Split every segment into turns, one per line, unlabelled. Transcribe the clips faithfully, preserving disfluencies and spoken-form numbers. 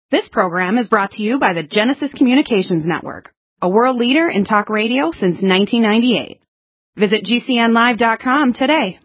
This program is brought to you by the Genesis Communications Network, a world leader in talk radio since nineteen ninety-eight. Visit G C N live dot com today.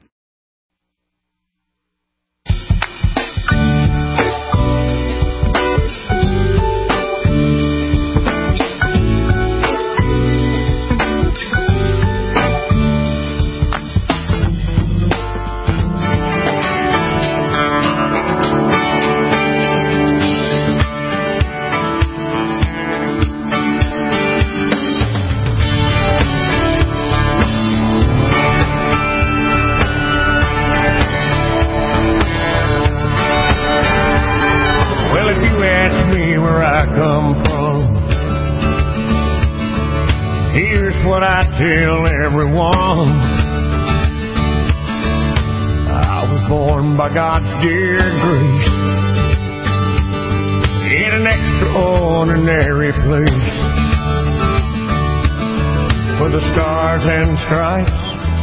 Tell everyone I was born by God's dear grace in an extraordinary place where the stars and stripes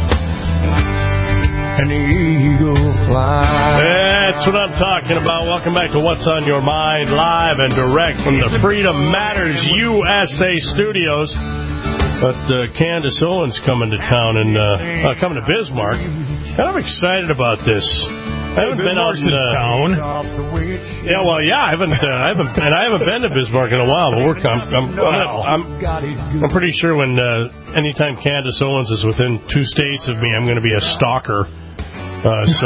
and the eagle fly.
That's what I'm talking about. Welcome back to What's on Your Mind, live and direct from the Freedom Matters U S A studios. But uh, Candace Owens coming to town and uh, uh, coming to Bismarck. And I'm excited about this. I haven't been out in uh, town. Yeah, well, yeah, I haven't, uh, I haven't, and I haven't been to Bismarck in a while. But we're, I'm, I'm, I'm, I'm, I'm pretty sure when uh, anytime Candace Owens is within two states of me, I'm going to be a stalker. Uh, so,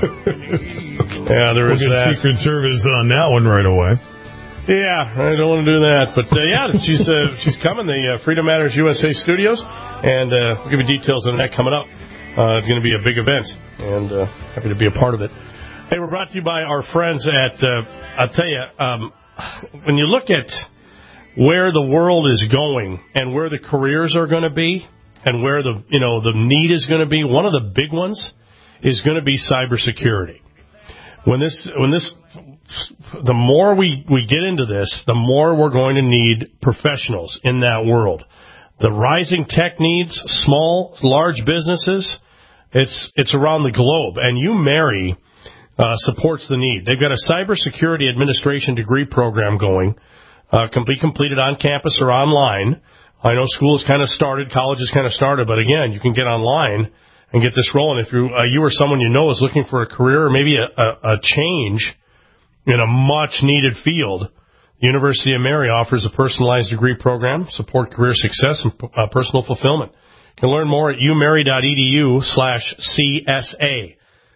yeah, there is
we'll get
that.
Secret Service on that one right away.
Yeah, I don't want to do that, but uh, yeah, she's uh, she's coming. The uh, Freedom Matters U S A studios, and uh, we'll give you details on that coming up. Uh, it's going to be a big event, and uh, happy to be a part of it. Hey, we're brought to you by our friends at. Uh, I'll tell you, um, when you look at where the world is going and where the careers are going to be, and where the you know the need is going to be, one of the big ones is going to be cybersecurity. When this when this The more we, we get into this, the more we're going to need professionals in that world. The rising tech needs, small, large businesses, it's it's around the globe. And UMary uh, supports the need. They've got a cybersecurity administration degree program going, uh, can be completed on campus or online. I know school has kind of started, college has kind of started, but again, you can get online and get this rolling. If you, uh, you or someone you know is looking for a career or maybe a, a, a change in a much-needed field, the University of Mary offers a personalized degree program, support career success, and uh, personal fulfillment. You can learn more at umary.edu slash CSA.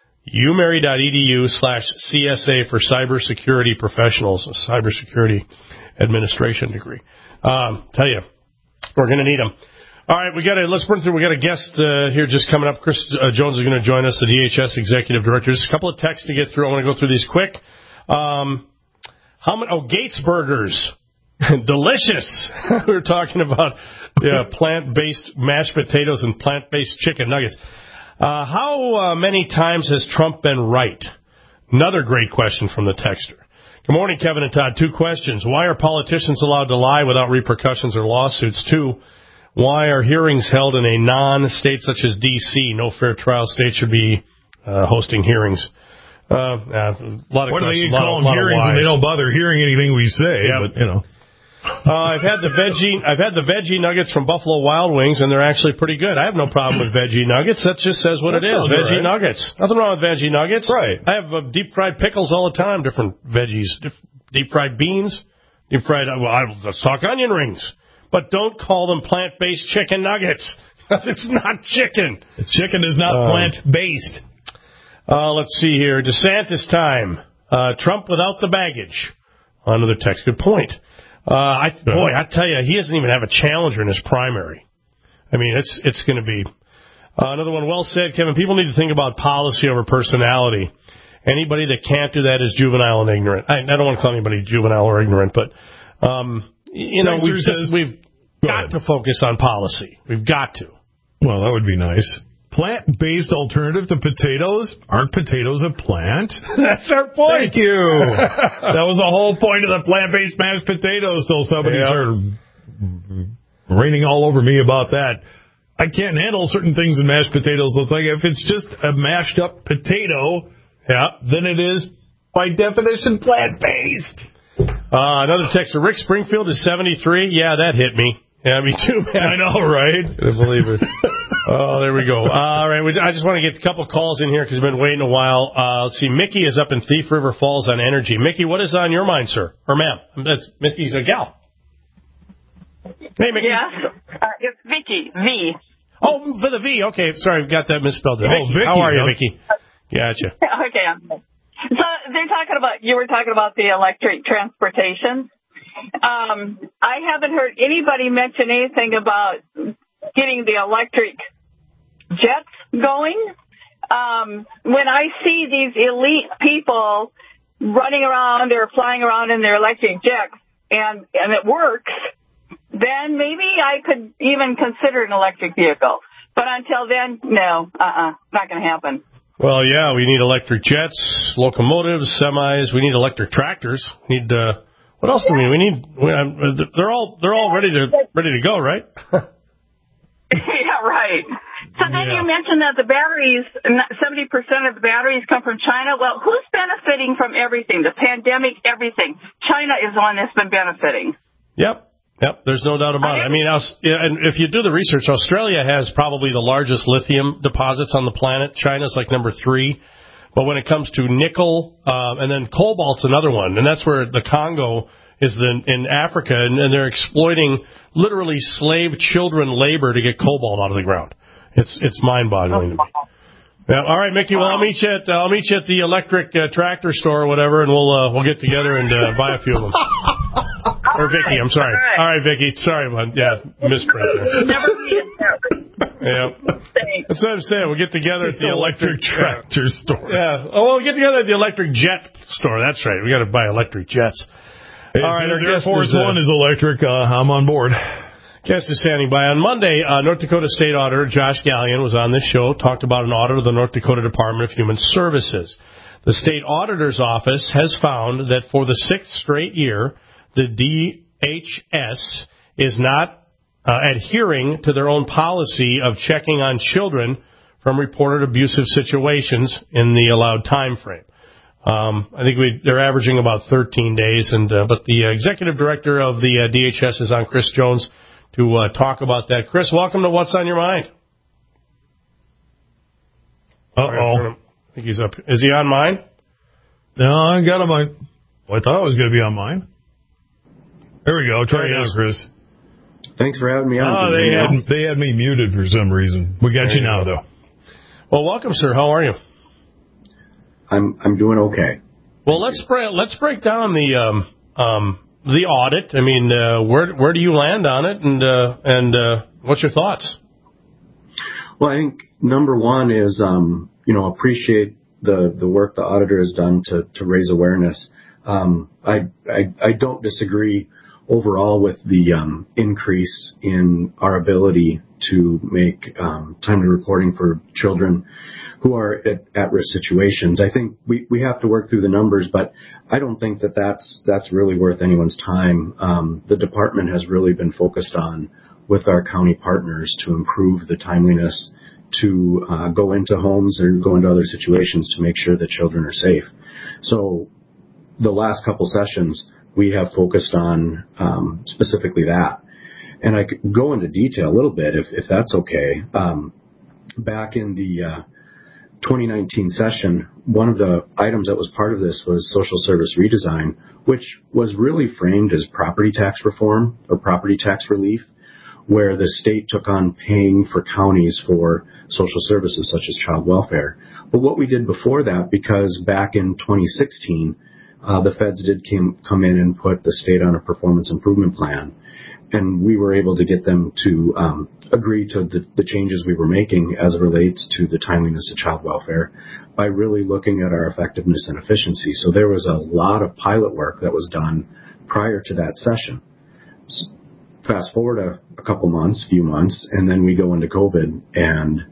umary.edu slash CSA for cybersecurity professionals, a cybersecurity administration degree. Um, tell you, we're going to need them. All right, we got a, let's burn through. We got a guest uh, here just coming up. Chris uh, Jones is going to join us, the D H S Executive Director. Just a couple of texts to get through. I want to go through these quick. Um, how many, oh, Gates Burgers. Delicious. We were talking about yeah, plant-based mashed potatoes and plant-based chicken nuggets. Uh, how uh, many times has Trump been right? Another great question from the texter. Good morning, Kevin and Todd. Two questions. Why are politicians allowed to lie without repercussions or lawsuits? Two, why are hearings held in a non-state such as D C? No fair trial state should be uh, hosting hearings. Uh, uh, a lot of
what do they
questions,
call
lot,
them hearings when they don't bother hearing anything we say? Yep. But, you know.
uh, I've had the veggie, I've had the veggie nuggets from Buffalo Wild Wings, and they're actually pretty good. I have no problem with veggie nuggets. That just says what
that
it is. Veggie
right.
nuggets. Nothing wrong with veggie nuggets.
Right.
I have uh, deep fried pickles all the time. Different veggies, deep fried beans, deep fried. Well, I, let's talk onion rings, but don't call them plant based chicken nuggets because it's not chicken.
The chicken is not um, plant based.
Uh, let's see here. DeSantis time. Uh, Trump without the baggage. Another text. Good point. Uh, I, boy, I tell you, he doesn't even have a challenger in his primary. I mean, it's it's going to be. Uh, another one. Well said, Kevin. People need to think about policy over personality. Anybody that can't do that is juvenile and ignorant. I, I don't want to call anybody juvenile or ignorant, but um, you know, we've says, we've got to focus on policy. We've got to.
Well, that would be nice. Plant-based alternative to potatoes? Aren't potatoes a plant?
That's our point.
Thank you. That was the whole point of the plant-based mashed potatoes, till somebody yep. started raining all over me about that. I can't handle certain things in mashed potatoes. It's like if it's just a mashed up potato, yeah, then it is, by definition, plant-based.
Uh, another text. Rick Springfield is seventy-three. Yeah, that hit me. Yeah, me too, man.
I know, right?
Couldn't believe it. Oh, there we go. All right, we, I just want to get a couple calls in here because I've been waiting a while. Uh, let's see. Mickey is up in Thief River Falls on energy. Mickey, what is on your mind, sir? Or ma'am? That's Mickey's a gal. Hey, Mickey.
Yes, uh, it's Vicky. V.
Oh, for the V. Okay, sorry, got that misspelled.
Oh,
Vicky.
Vicky.
How are you, Vicky? Gotcha.
Okay. So they're talking about, you were talking about the electric transportation. Um, I haven't heard anybody mention anything about getting the electric jets going. Um, when I see these elite people running around or flying around in their electric jets and, and it works, then maybe I could even consider an electric vehicle. But until then, no, uh-uh, not going to happen.
Well, yeah, we need electric jets, locomotives, semis. We need electric tractors. We need uh, what else do we need? We need. We, uh, they're all they're all ready to ready to go, right?
Yeah, right. So then
Yeah.
you mentioned that the batteries, seventy percent of the batteries come from China. Well, who's benefiting from everything? The pandemic, everything. China is the one that's been benefiting.
Yep. Yep, there's no doubt about it. I mean, and if you do the research, Australia has probably the largest lithium deposits on the planet. China's like number three. But when it comes to nickel, uh, and then cobalt's another one, and that's where the Congo is the, in Africa, and, and they're exploiting literally slave children labor to get cobalt out of the ground. It's it's mind-boggling to me. Yeah, all right, Mickey. Well, I'll meet you at uh, I'll meet you at the electric uh, tractor store or whatever, and we'll uh, we'll get together and uh, buy a few of them. Or Vicky, I'm sorry. All right, All right Vicky. Sorry, man. Yeah, misprint there.
Never
Yeah. That's what I'm saying. We'll get together at the electric,
electric tractor
yeah.
store.
Yeah. Oh, we'll get together at the electric jet store. That's right. We got to buy electric jets.
Hey,
All right,
our
our
Air Force One is electric. Uh, I'm on board.
Guest is standing by. On Monday, uh, North Dakota State Auditor Josh Gallion was on this show, talked about an audit of the North Dakota Department of Human Services. The State Auditor's Office has found that for the sixth straight year, the D H S is not uh, adhering to their own policy of checking on children from reported abusive situations in the allowed time frame. Um, I think we, they're averaging about thirteen days, and uh, but the executive director of the uh, D H S is on, Chris Jones, to uh, talk about that. Chris, welcome to What's on Your Mind.
Uh-oh.
I think he's up. Is he on mine?
No, I got him on. Well, I thought it was going to be on mine. There we go. Try again, Chris.
Thanks for having me on.
Oh, they had, they had me muted for some reason. We got
there
you now,
go.
though.
Well, welcome, sir. How are you?
I'm I'm doing okay.
Well, let's break, let's break down the um, um, the audit. I mean, uh, where where do you land on it, and uh, and uh, what's your thoughts?
Well, I think number one is um, you know appreciate the the work the auditor has done to to raise awareness. Um, I, I I don't disagree overall with the um, increase in our ability to make um, timely reporting for children who are at, at-risk situations. I think we, we have to work through the numbers, but I don't think that that's, that's really worth anyone's time. Um, the department has really been focused on, with our county partners, to improve the timeliness to uh, go into homes or go into other situations to make sure that children are safe. So the last couple sessions, we have focused on um, specifically that. And I could go into detail a little bit if, if that's okay. Um, back in the uh, twenty nineteen session, one of the items that was part of this was social service redesign, which was really framed as property tax reform or property tax relief, where the state took on paying for counties for social services such as child welfare. But what we did before that, because back in twenty sixteen, uh, the feds did came, come in and put the state on a performance improvement plan, and we were able to get them to um, agree to the, the changes we were making as it relates to the timeliness of child welfare by really looking at our effectiveness and efficiency. So there was a lot of pilot work that was done prior to that session. So fast forward a, a couple months, few months, and then we go into COVID, and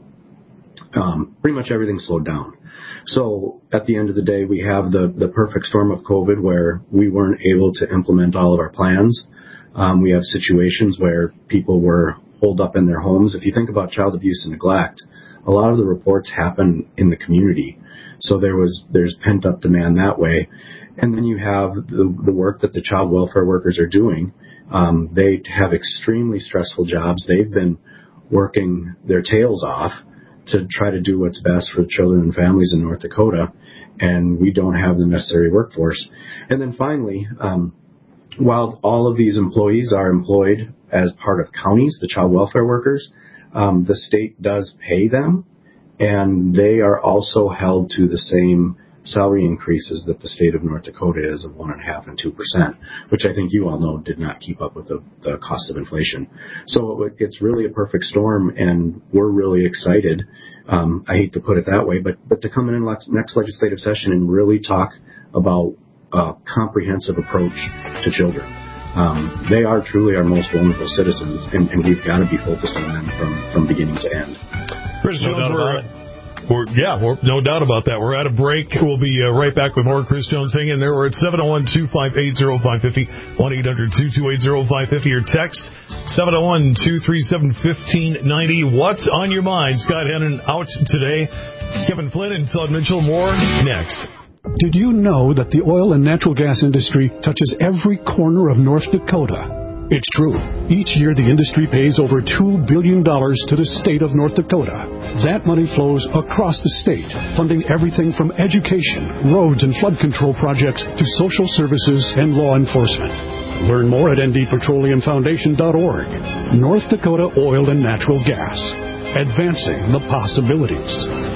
um, pretty much everything slowed down. So at the end of the day, we have the, the perfect storm of COVID where we weren't able to implement all of our plans. Um, we have situations where people were holed up in their homes. If you think about child abuse and neglect, a lot of the reports happen in the community. So there was, there's pent up demand that way. And then you have the, the work that the child welfare workers are doing. Um, they have extremely stressful jobs. They've been working their tails off to try to do what's best for children and families in North Dakota, and we don't have the necessary workforce. And then finally, um, while all of these employees are employed as part of counties, the child welfare workers, um, the state does pay them, and they are also held to the same salary increases that the state of North Dakota is of one and a half and two percent, which I think you all know did not keep up with the, the cost of inflation. So it's really a perfect storm, and we're really excited. Um, I hate to put it that way, but but to come in next legislative session and really talk about a comprehensive approach to children. Um, they are truly our most vulnerable citizens, and, and we've got to be focused on them from, from beginning to end.
Chris Jones, we're, we're, yeah, we're, no doubt about that. We're at a break. We'll be uh, right back with more Chris Jones. Hang in there. We're at seven oh one, two five eight, oh five five oh, one eight hundred, two two eight, oh five five oh, or text seven oh one, two three seven, one five nine oh. What's on your mind? Scott Hennon out today. Kevin Flynn and Todd Mitchell. More next.
Did you know that the oil and natural gas industry touches every corner of North Dakota? It's true. Each year, the industry pays over two billion dollars to the state of North Dakota. That money flows across the state, funding everything from education, roads and flood control projects to social services and law enforcement. Learn more at N D petroleum foundation dot org. North Dakota Oil and Natural Gas. Advancing the possibilities.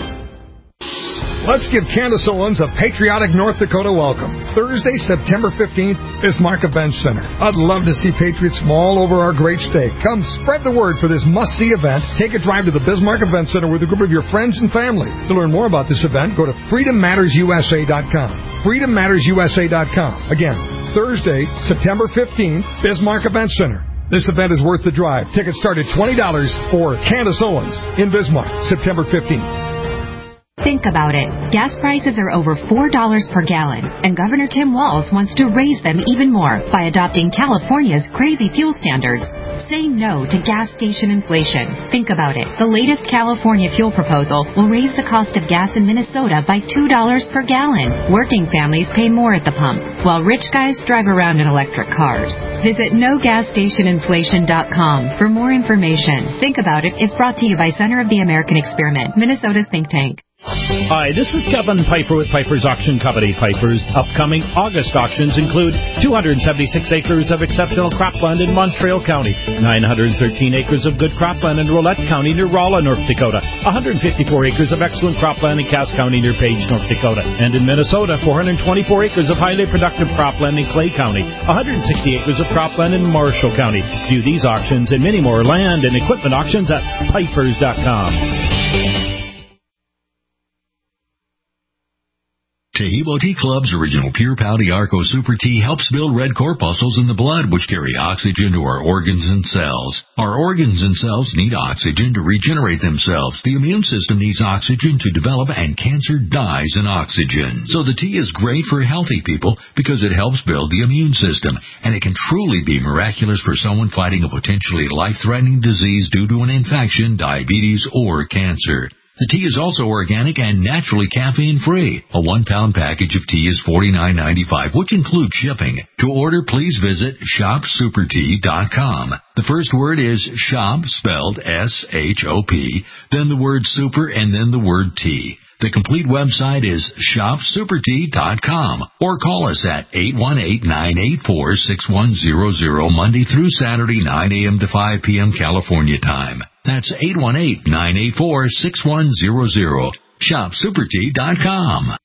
Let's give Candace Owens a patriotic North Dakota welcome. Thursday, September fifteenth, Bismarck Event Center. I'd love to see patriots from all over our great state. Come spread the word for this must-see event. Take a drive to the Bismarck Event Center with a group of your friends and family. To learn more about this event, go to freedom matters u s a dot com. freedom matters u s a dot com. Again, Thursday, September fifteenth, Bismarck Event Center. This event is worth the drive. Tickets start at twenty dollars for Candace Owens in Bismarck, September fifteenth.
Think about it. Gas prices are over four dollars per gallon, and Governor Tim Walz wants to raise them even more by adopting California's crazy fuel standards. Say no to gas station inflation. Think about it. The latest California fuel proposal will raise the cost of gas in Minnesota by two dollars per gallon. Working families pay more at the pump, while rich guys drive around in electric cars. Visit no gas station inflation dot com for more information. Think About It is brought to you by Center of the American Experiment, Minnesota's think tank.
Hi, this is Kevin Piper with Piper's Auction Company. Piper's upcoming August auctions include two hundred seventy-six acres of exceptional cropland in Montreal County, nine hundred thirteen acres of good cropland in Rolette County near Rolla, North Dakota, one hundred fifty-four acres of excellent cropland in Cass County near Page, North Dakota, and in Minnesota, four hundred twenty-four acres of highly productive cropland in Clay County, one hundred sixty acres of cropland in Marshall County. View these auctions and many more land and equipment auctions at pipers dot com.
Taheebo Tea Club's original Pure Pouty Arco Super Tea helps build red corpuscles in the blood, which carry oxygen to our organs and cells. Our organs and cells need oxygen to regenerate themselves. The immune system needs oxygen to develop, and cancer dies in oxygen. So the tea is great for healthy people because it helps build the immune system, and it can truly be miraculous for someone fighting a potentially life-threatening disease due to an infection, diabetes, or cancer. The tea is also organic and naturally caffeine-free. A one-pound package of tea is forty-nine ninety-five, which includes shipping. To order, please visit shop super tea dot com. The first word is shop, spelled S H O P, then the word super, and then the word tea. The complete website is shop super tea dot com, or call us at eight one eight, nine eight four, six one zero zero Monday through Saturday, nine a.m. to five p.m. California time. That's eight one eight, nine eight four, six one zero zero. shop super tea dot com.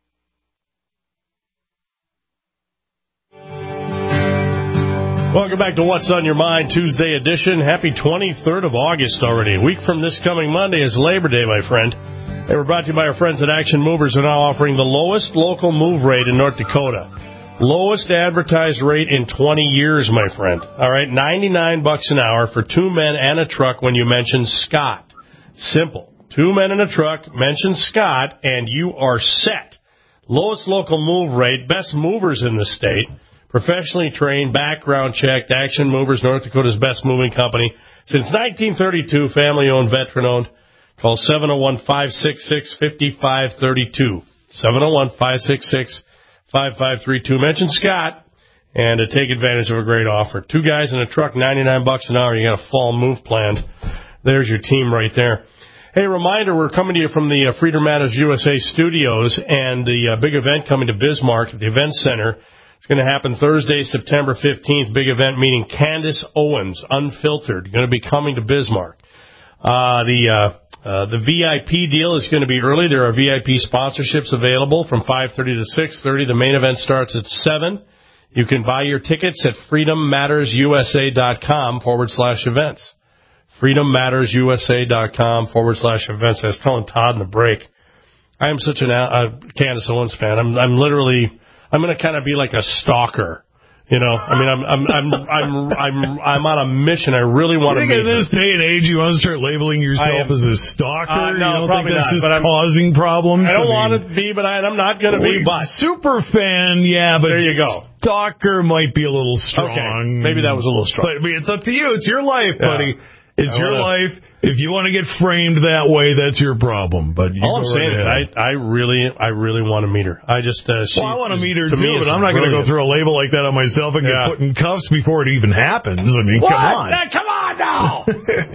Welcome back to What's on Your Mind, Tuesday edition. Happy twenty-third of August already. A week from this coming Monday is Labor Day, my friend. They were brought to you by our friends at Action Movers, who are now offering the lowest local move rate in North Dakota. Lowest advertised rate in twenty years, my friend. All right, ninety-nine bucks an hour for two men and a truck when you mention Scott. Simple. Two men and a truck, mention Scott, and you are set. Lowest local move rate, best movers in the state, professionally trained, background checked. Action Movers, North Dakota's best moving company. Since nineteen thirty-two, family-owned, veteran-owned. Call seven oh one, five six six, five five three two. seven oh one, five six six, five five three two. Mention Scott and uh, take advantage of a great offer. Two guys in a truck, ninety-nine bucks an hour. You got a fall move planned. There's your team right there. Hey, reminder, we're coming to you from the uh, Freedom Matters U S A studios, and the uh, big event coming to Bismarck at the Event Center. It's going to happen Thursday, September fifteenth. Big event meeting Candace Owens, Unfiltered, going to be coming to Bismarck. Uh, the uh, uh, the V I P deal is going to be early. There are V I P sponsorships available from five thirty to six thirty. The main event starts at seven. You can buy your tickets at freedommattersusa.com forward slash events. freedommattersusa.com forward slash events. I was telling Todd in the break, I am such a uh, Candace Owens fan. I'm, I'm literally, I'm going to kind of be like a stalker. You know, I mean, I'm, I'm, I'm, I'm, I'm, I'm on a mission. I really want to
meet
meet
in this day and age, you want to start labeling yourself
am,
as a stalker?
Uh, no,
you don't
probably
think that's
not,
just
but I'm,
causing problems?
I don't
I mean,
want to be, but I, I'm not going to be. But
super fan, yeah, but
there you go.
Stalker might be a little strong.
Okay, maybe that was a little strong.
But I mean, it's up to you. It's your life,
yeah.
buddy. It's
I
your
wanna,
life. If you want to get framed that way, that's your problem. But you
all I'm saying
right
is, I, I really, I really want to meet her. I just, uh, she,
well, I want to meet her
to
too,
me,
but I'm not going to go through a label like that on myself and
yeah.
get put in cuffs before it even happens. I mean,
what?
come on,
Yeah, come on now.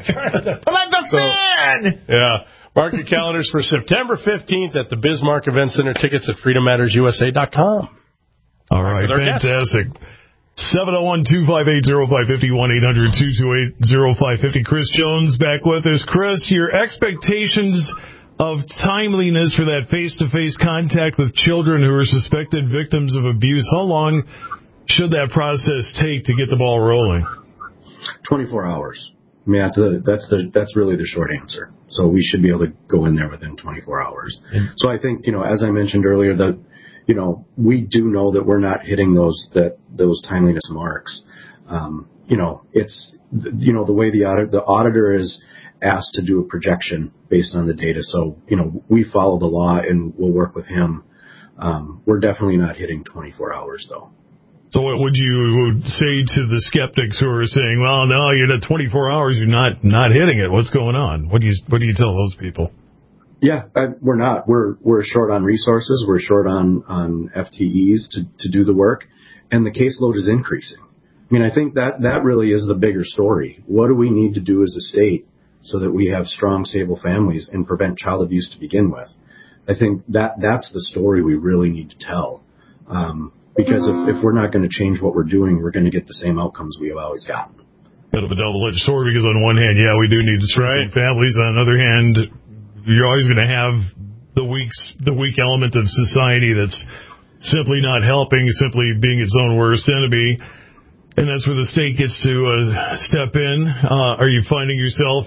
Let the
so,
fan.
Yeah, mark your calendars for September fifteenth at the Bismarck Event Center. Tickets at freedom matters u s a dot com.
All right, fantastic. seven oh one, two five eight, oh five five oh, one eight hundred, two two eight, oh five five oh. Chris Jones back with us. Chris, your expectations of timeliness for that face-to-face contact with children who are suspected victims of abuse, how long should that process take to get the ball rolling?
twenty-four hours. I mean, that's, a, that's, the, that's really the short answer. So we should be able to go in there within twenty-four hours. Mm-hmm. So I think, you know, as I mentioned earlier, that you know, we do know that we're not hitting those that those timeliness marks. Um, you know, it's you know the way the audit the auditor is asked to do a projection based on the data. So you know, we follow the law and we'll work with him. Um, we're definitely not hitting twenty-four hours though.
So what would you say to the skeptics who are saying, "Well, no, you're at twenty-four hours, you're not not hitting it. What's going on?" What do you what do you tell those people?
Yeah, I, we're not. We're we're short on resources. We're short on, on F T Es to, to do the work, and the caseload is increasing. I mean, I think that, that really is the bigger story. What do we need to do as a state so that we have strong, stable families and prevent child abuse to begin with? I think that that's the story we really need to tell. Um, because if, if we're not going to change what we're doing, we're going to get the same outcomes we have always gotten.
Bit of a double-edged sword because on one hand, yeah, we do need to strengthen right. families. On the other hand, you're always going to have the weak, the weak element of society that's simply not helping, simply being its own worst enemy. And that's where the state gets to uh, step in. Uh, are you finding yourself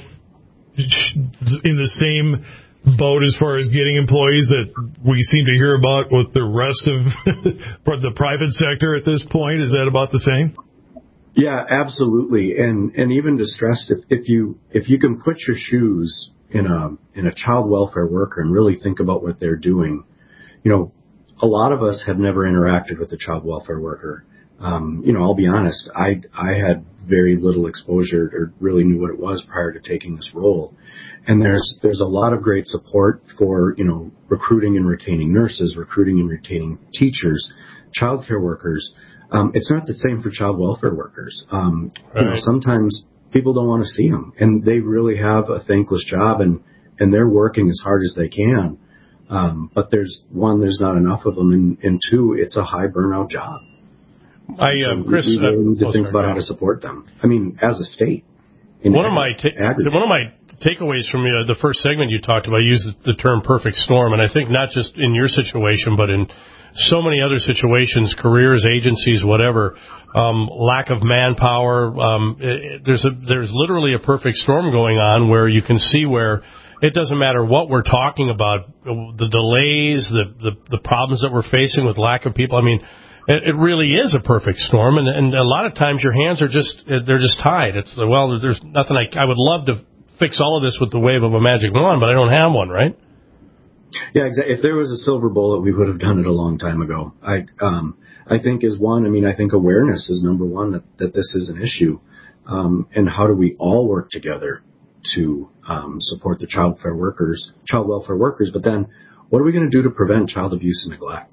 in the same boat as far as getting employees that we seem to hear about with the rest of the private sector at this point? Is that about the same?
Yeah, absolutely. And and even to stress, if, if you if you can put your shoes in a in a child welfare worker and really think about what they're doing, you know, a lot of us have never interacted with a child welfare worker. Um, you know, I'll be honest, I I had very little exposure or really knew what it was prior to taking this role. And there's there's a lot of great support for, you know, recruiting and retaining nurses, recruiting and retaining teachers, child care workers. Um, it's not the same for child welfare workers. Um, right. You know, sometimes people don't want to see them, and they really have a thankless job, and, and they're working as hard as they can. Um, but there's one, there's not enough of them, and, and two, it's a high burnout job.
I, uh,
so
Chris,
we, we really need to
uh,
think
oh,
about how to support them. I mean, as a state.
One of my ta- one of my takeaways from uh, the first segment you talked about, you used the, the term perfect storm, and I think not just in your situation, but in so many other situations, careers, agencies, whatever, um, lack of manpower. Um, it, there's a, there's literally a perfect storm going on where you can see where it doesn't matter what we're talking about, the delays, the, the, the problems that we're facing with lack of people. I mean, it, it really is a perfect storm. And, and a lot of times your hands are just, they're just tied. It's, well, there's nothing I, I would love to fix all of this with the wave of a magic wand, but I don't have one, right?
Yeah, exactly. If there was a silver bullet, we would have done it a long time ago. I, um, I think is one. I mean, I think awareness is number one that, that this is an issue, um, and how do we all work together to um, support the child welfare workers, child welfare workers? But then, what are we going to do to prevent child abuse and neglect?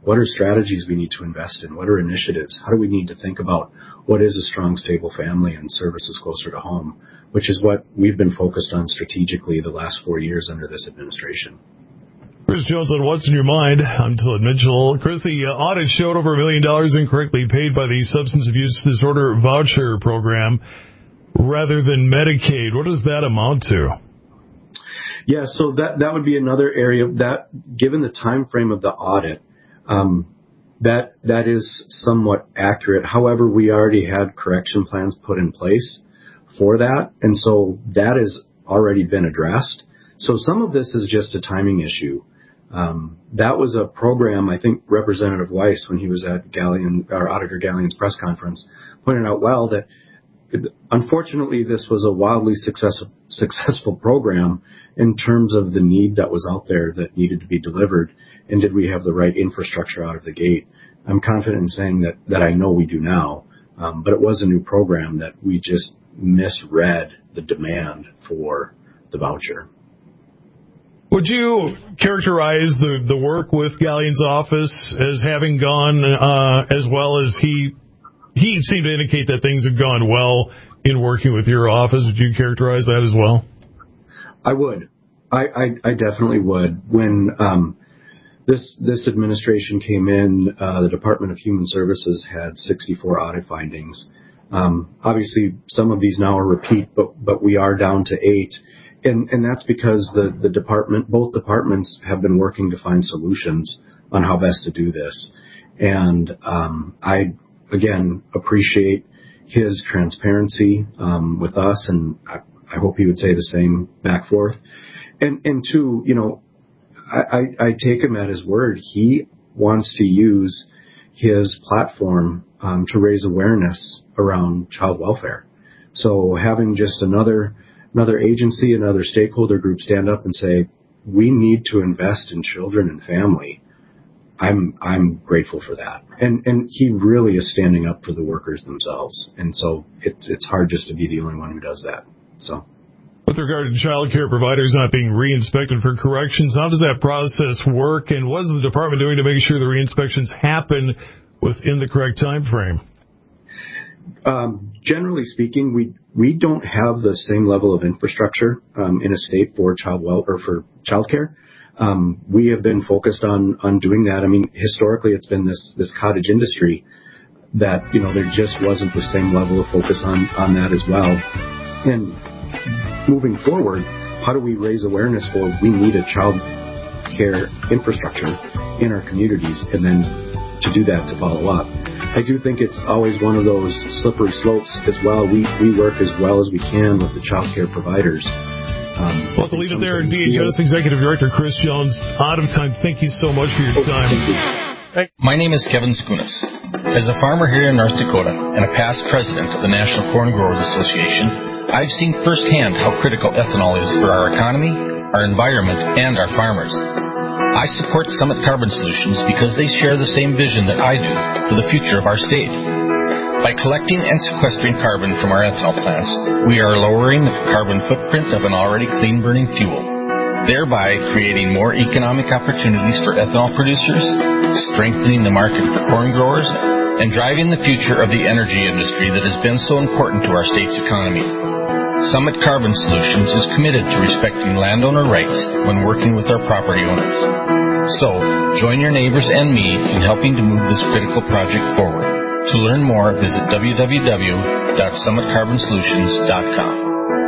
What are strategies we need to invest in? What are initiatives? How do we need to think about what is a strong, stable family and services closer to home, which is what we've been focused on strategically the last four years under this administration.
Chris Jones on What's in Your Mind. I'm Todd Mitchell. Chris, the uh, audit showed over a million dollars incorrectly paid by the Substance Abuse Disorder Voucher Program rather than Medicaid. What does that amount to?
Yeah, so that that would be another area that, given the time frame of the audit, um, that that is somewhat accurate. However, we already had correction plans put in place for that, and so that has already been addressed. So some of this is just a timing issue. Um, that was a program, I think Representative Weiss, when he was at Gallion, or Auditor Gallion's press conference, pointed out well that unfortunately this was a wildly success, successful program in terms of the need that was out there that needed to be delivered, and did we have the right infrastructure out of the gate. I'm confident in saying that, that I know we do now, um, but it was a new program that we just misread the demand for the voucher.
Would you characterize the, the work with Gallion's office as having gone uh, as well as he he seemed to indicate that things have gone well in working with your office? Would you characterize that as well?
I would. I, I, I definitely would. When um, this this administration came in, uh, the Department of Human Services had sixty-four audit findings. Um, obviously, some of these now are repeat, but but we are down to eight. And, and that's because the, the department, both departments have been working to find solutions on how best to do this. And um, I, again, appreciate his transparency um, with us, and I, I hope he would say the same back forth. And, and two, you know, I, I, I take him at his word. He wants to use his platform um, to raise awareness around child welfare. So having just another another agency, another stakeholder group stand up and say, we need to invest in children and family, I'm I'm grateful for that. And and he really is standing up for the workers themselves. And so it's it's hard just to be the only one who does that. So
with regard to child care providers not being re-inspected for corrections, how does that process work, and what is the department doing to make sure the re-inspections happen within the correct time frame?
Um, generally speaking, we we don't have the same level of infrastructure um, in a state for child well or for child care. Um, we have been focused on on doing that. I mean, historically, it's been this this cottage industry that, you know, there just wasn't the same level of focus on on that as well. And moving forward, how do we raise awareness for we need a child care infrastructure in our communities, and then to do that, to follow up. I do think it's always one of those slippery slopes as well. We we work as well as we can with the child care providers. Um,
well, to leave it there, D H S Executive Director Chris Jones, out of time. Thank you so much for your time.
Hey. My name is Kevin Skunas. As a farmer here in North Dakota and a past president of the National Corn Growers Association, I've seen firsthand how critical ethanol is for our economy, our environment, and our farmers. I support Summit Carbon Solutions because they share the same vision that I do for the future of our state. By collecting and sequestering carbon from our ethanol plants, we are lowering the carbon footprint of an already clean-burning fuel, thereby creating more economic opportunities for ethanol producers, strengthening the market for corn growers, and driving the future of the energy industry that has been so important to our state's economy. Summit Carbon Solutions is committed to respecting landowner rights when working with our property owners. So, join your neighbors and me in helping to move this critical project forward. To learn more, visit w w w dot summit carbon solutions dot com.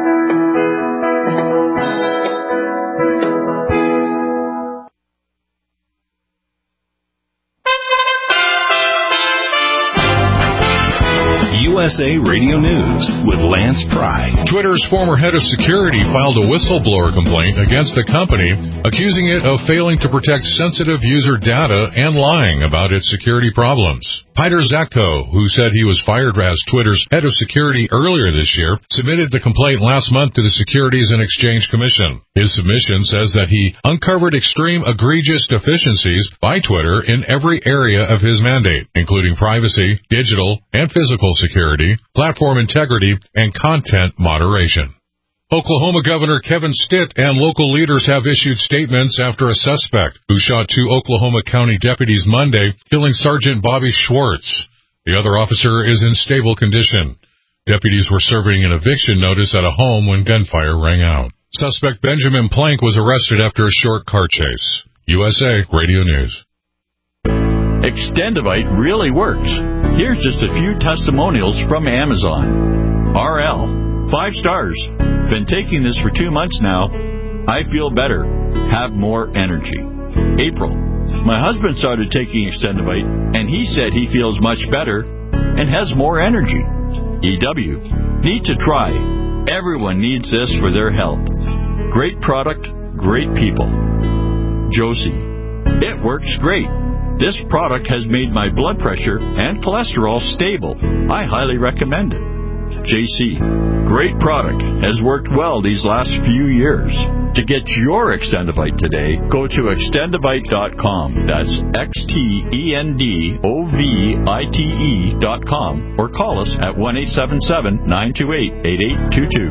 U S A Radio News with Lance Pry.
Twitter's former head of security filed a whistleblower complaint against the company, accusing it of failing to protect sensitive user data and lying about its security problems. Peter Zatko, who said he was fired as Twitter's head of security earlier this year, submitted the complaint last month to the Securities and Exchange Commission. His submission says that he uncovered extreme egregious deficiencies by Twitter in every area of his mandate, including privacy, digital and physical security, platform integrity, and content moderation. Oklahoma Governor Kevin Stitt and local leaders have issued statements after a suspect who shot two Oklahoma County deputies Monday, killing Sergeant Bobby Schwartz. The other officer is in stable condition. Deputies were serving an eviction notice at a home when gunfire rang out. Suspect Benjamin Plank was arrested after a short car chase. U S A Radio News.
Extendivite really works. Here's just a few testimonials from Amazon. R L, five stars. Been taking this for two months now. I feel better. Have more energy. April, my husband started taking Extendivite, and he said he feels much better and has more energy. E W, need to try. Everyone needs this for their health. Great product, great people. Josie, it works great. This product has made my blood pressure and cholesterol stable. I highly recommend it. J C, great product. Has worked well these last few years. To get your Extendivite today, go to extendivite dot com. That's X T E N D O V I T E dot com. Or call us at one eight seven seven, nine two eight, eight eight two two.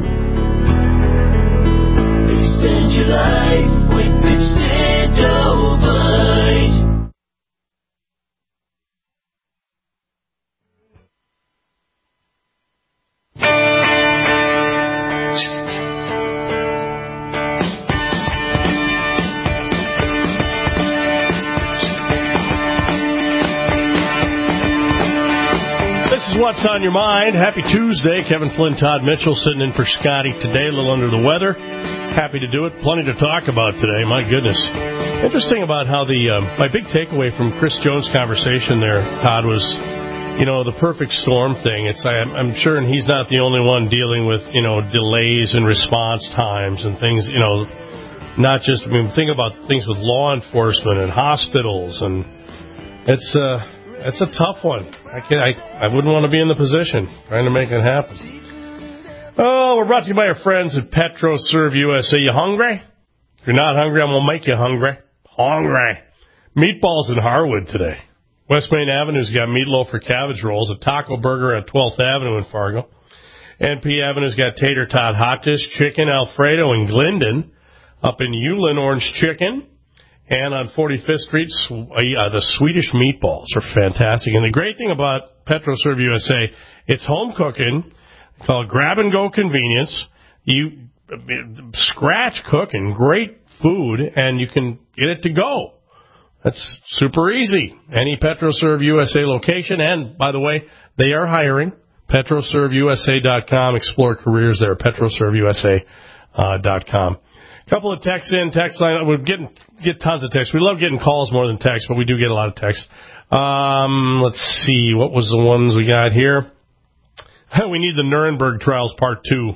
Extend your life with Extendivite.
This is What's on Your Mind. Happy Tuesday. Kevin Flynn, Todd Mitchell sitting in for Scotty today, a little under the weather. Happy to do it. Plenty to talk about today. My goodness. Interesting about how the, um, my big takeaway from Chris Jones' conversation there, Todd, was, you know, the perfect storm thing. It's, I'm, I'm sure, and he's not the only one dealing with, you know, delays in response times and things, you know, not just, I mean, think about things with law enforcement and hospitals, and it's, uh, it's a tough one. I can I, I wouldn't want to be in the position trying to make it happen. Oh, we're brought to you by our friends at PetroServe U S A. You hungry? If you're not hungry, I'm going to make you hungry. Hungry. Meatballs in Harwood today. West Main Avenue's got meatloaf for cabbage rolls. A taco burger at twelfth Avenue in Fargo. N P Avenue's got tater tot hot dish, chicken Alfredo in Glendon. Up in Ulen, orange chicken. And on forty-fifth Street, uh, the Swedish meatballs are fantastic. And the great thing about PetroServe U S A, it's home cooking, called grab-and-go convenience. You uh, scratch cooking, great food, and you can get it to go. That's super easy. Any PetroServe U S A location. And, by the way, they are hiring. petro serve U S A dot com. Explore careers there. petro serve U S A dot com. Couple of texts in, text line. We're getting get tons of texts. We love getting calls more than texts, but we do get a lot of texts. Um, let's see, what was the ones we got here? We need the Nuremberg trials part two.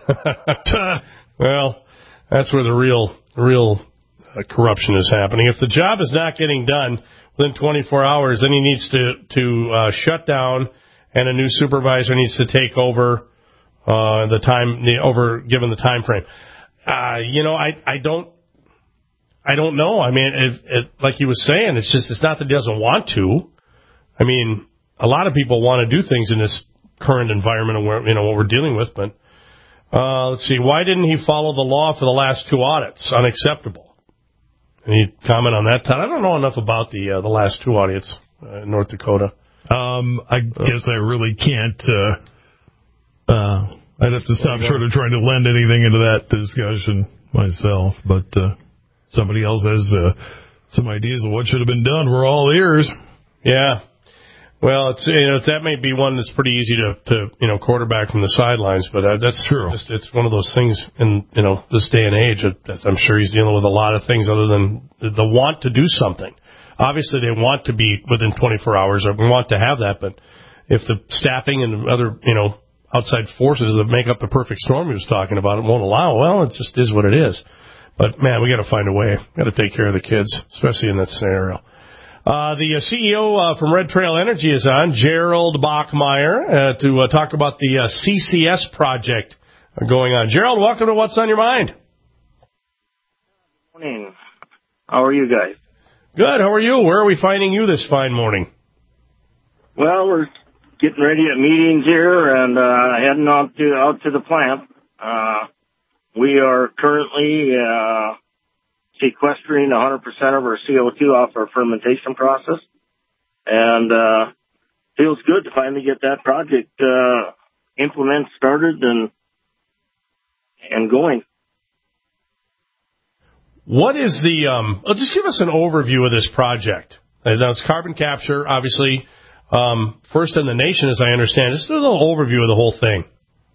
Well, that's where the real, real uh, corruption is happening. If the job is not getting done within twenty-four hours, then he needs to to uh, shut down, and a new supervisor needs to take over uh, the time, the over given the time frame. Uh, you know, I, I don't, I don't know. I mean, it, it, like he was saying, it's just, it's not that he doesn't want to. I mean, a lot of people want to do things in this current environment of where, you know, what we're dealing with, but, uh, let's see. Why didn't he follow the law for the last two audits? Unacceptable. Any comment on that, Todd? I don't know enough about the, uh, the last two audits uh, in North Dakota.
Um, I guess I really can't, uh, uh, I'd have to stop short of trying to lend anything into that discussion myself, but uh, somebody else has uh, some ideas of what should have been done. We're all ears.
Yeah. Well, it's you know that may be one that's pretty easy to, to you know quarterback from the sidelines, but uh, that's true. Just, it's one of those things in you know this day and age. That I'm sure he's dealing with a lot of things other than the, the want to do something. Obviously, they want to be within twenty-four hours, or we want to have that, but if the staffing and other you know outside forces that make up the perfect storm he was talking about it won't allow, well, it just is what it is. But, man, we got to find a way. Got to take care of the kids, especially in that scenario. Uh, the uh, C E O uh, from Red Trail Energy is on, Gerald Bachmeyer, uh, to uh, talk about the uh, C C S project going on. Gerald, welcome to What's on Your Mind.
Good morning. How are you guys?
Good. How are you? Where are we finding you this fine morning?
Well, we're getting ready at meetings here and uh, heading out to out to the plant. Uh, we are currently uh, sequestering one hundred percent of our C O two off our fermentation process, and uh, feels good to finally get that project uh, implemented, started, and and going.
What is the, um, well, just give us an overview of this project. Now, it's carbon capture, obviously, um, first in the nation, as I understand. Just a little overview of the whole thing.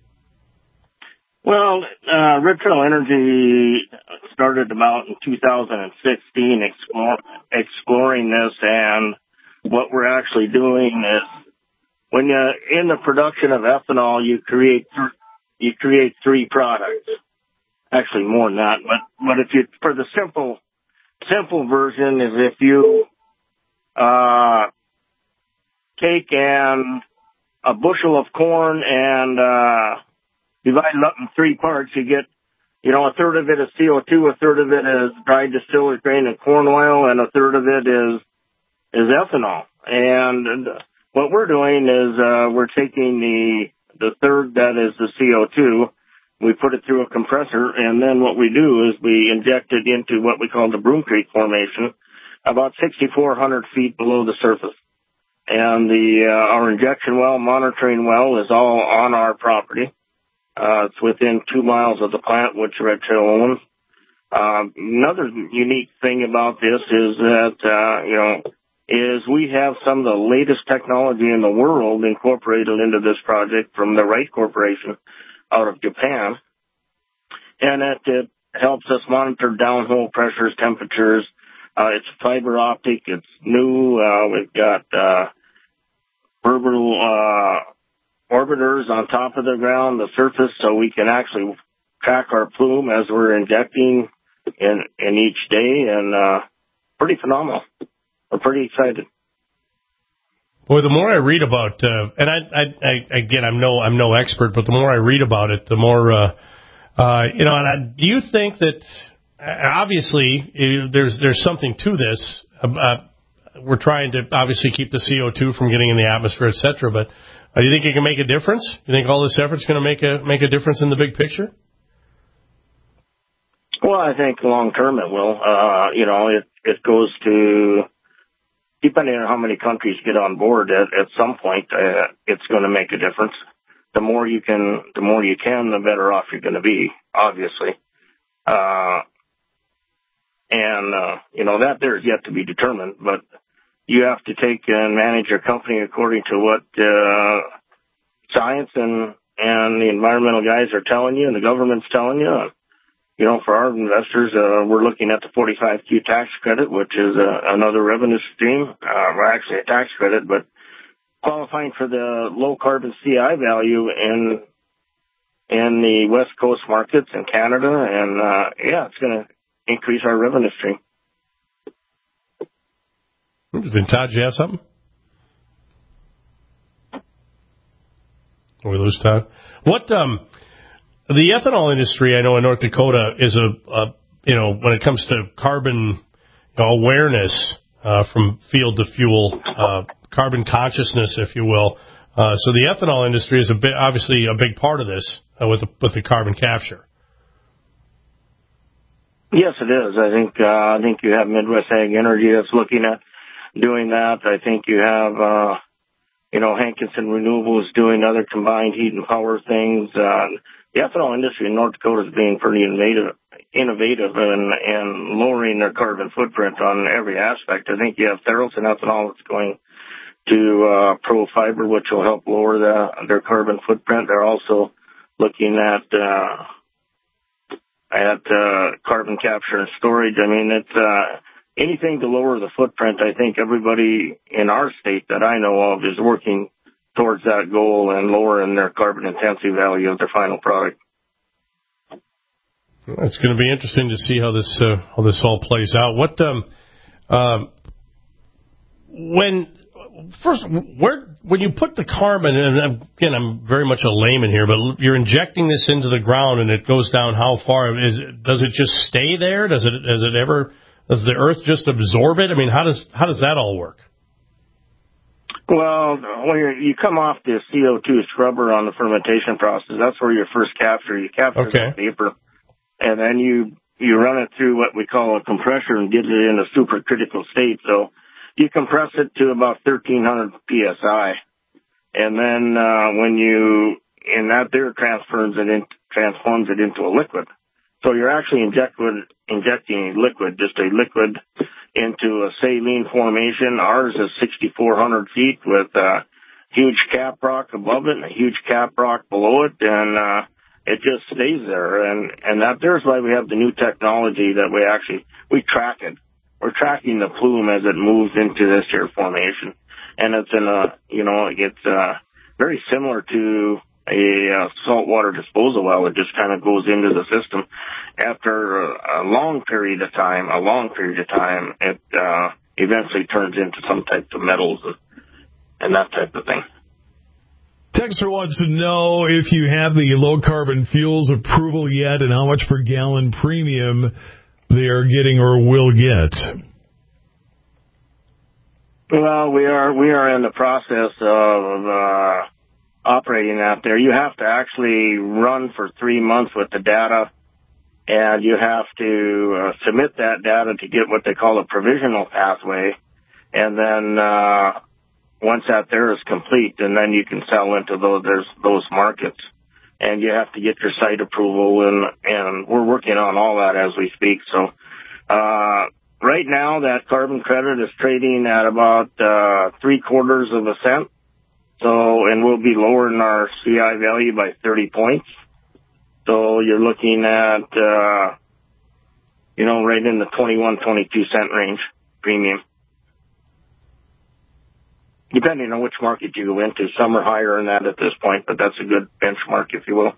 Well, uh, Red Trail Energy started about in two thousand sixteen explore, exploring this, and what we're actually doing is when you're in the production of ethanol, you create, you create three products. Actually, more than that, but, but if you, for the simple, simple version is if you, uh, take and a bushel of corn and, uh, divide it up in three parts, you get, you know, a third of it is C O two, a third of it is dried distillers grain and corn oil, and a third of it is, is ethanol. And what we're doing is, uh, we're taking the, the third that is the C O two, we put it through a compressor, and then what we do is we inject it into what we call the Broom Creek Formation, about sixty-four hundred feet below the surface. And the uh, our injection well, monitoring well, is all on our property. Uh, it's within two miles of the plant, which Red Trail owns. Uh, another unique thing about this is that, uh, you know, is we have some of the latest technology in the world incorporated into this project from the Wright Corporation out of Japan, and it, it helps us monitor downhole pressures, temperatures. Uh, it's fiber optic. It's new. Uh, we've got uh, orbital uh, orbiters on top of the ground, the surface, so we can actually track our plume as we're injecting in, in each day, and uh, pretty phenomenal. We're pretty excited.
Boy, the more I read about, uh, and I, I, I, again, I'm no, I'm no expert, but the more I read about it, the more, uh, uh, you know, and I, do you think that, obviously, uh, there's, there's something to this, uh, we're trying to obviously keep the C O two from getting in the atmosphere, et cetera, but uh, do you think it can make a difference? Do you think all this effort's going to make a, make a difference in the big picture?
Well, I think long term it will. Uh, you know, it, it goes to, depending on how many countries get on board, at, at some point, uh, it's going to make a difference. The more you can, the more you can, the better off you're going to be, obviously. Uh, and, uh, you know, that there is yet to be determined, but you have to take and manage your company according to what, uh, science and, and the environmental guys are telling you and the government's telling you. You know, for our investors, uh, we're looking at the forty-five Q tax credit, which is uh, another revenue stream. Uh, well, actually a tax credit, but qualifying for the low carbon C I value in in the West Coast markets in Canada, and uh, yeah, it's going to increase our revenue stream.
Todd, you have something? Or we lose Todd? What um. The ethanol industry, I know in North Dakota, is a, a you know, when it comes to carbon you know, awareness uh, from field to fuel, uh, carbon consciousness, if you will. Uh, so the ethanol industry is a bit, obviously a big part of this uh, with the, with the carbon capture.
Yes, it is. I think uh, I think you have Midwest Ag Energy that's looking at doing that. I think you have uh, you know Hankinson Renewables doing other combined heat and power things. Uh, The ethanol industry in North Dakota is being pretty innovative, innovative and, and lowering their carbon footprint on every aspect. I think you have Tharaldson Ethanol that's going to uh, Pro Fiber, which will help lower the, their carbon footprint. They're also looking at uh, at uh, carbon capture and storage. I mean, it's uh, anything to lower the footprint. I think everybody in our state that I know of is working towards that goal and lowering their carbon intensity value of their final product.
It's going to be interesting to see how this uh, how this all plays out. What um, um, when first where when you put the carbon, and again I'm very much a layman here, but you're injecting this into the ground and it goes down how far? Is it, does it just stay there? Does it does it ever does the earth just absorb it? I mean, how does how does that all work?
Well, when you're, you come off the C O two scrubber on the fermentation process, that's where you first capture. You capture
okay.
the vapor and then you you run it through what we call a compressor and get it in a supercritical state. So you compress it to about thirteen hundred P S I, and then uh, when you and that there transforms it in, transforms it into a liquid. So you're actually injecting injecting liquid, just a liquid, into a saline formation. Ours is sixty-four hundred feet with a huge cap rock above it and a huge cap rock below it, and uh, it just stays there. And and that there's why we have the new technology that we actually we track it. We're tracking the plume as it moves into this here formation, and it's in a you know it's uh, very similar to a uh, saltwater disposal well. It just kind of goes into the system. After a, a long period of time, a long period of time, it uh, eventually turns into some type of metals and, and that type of thing.
Texter wants to know if you have the low carbon fuels approval yet and how much per gallon premium they are getting or will get.
Well, we are we are in the process of uh, operating out there. You have to actually run for three months with the data, and you have to uh, submit that data to get what they call a provisional pathway, and then uh, once that there is complete, and then you can sell into those there's those markets, and you have to get your site approval, and and we're working on all that as we speak. So uh, right now, that carbon credit is trading at about uh, three quarters of a cent. So, and we'll be lowering our C I value by thirty points. So you're looking at, uh, you know, right in the twenty-one, twenty-two cent range premium. Depending on which market you go into. Some are higher than that at this point, but that's a good benchmark, if you will.